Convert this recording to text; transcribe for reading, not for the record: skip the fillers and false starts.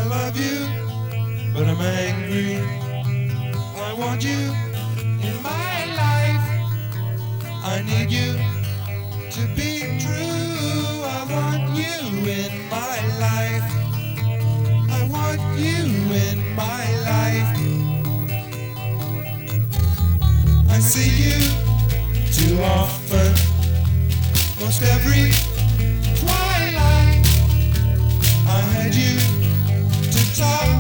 love you, but I'm angry. I want you in my life. I need you to be true. I want you in my life. I want you in my life. I see you too often, most every twilight. I had you to talk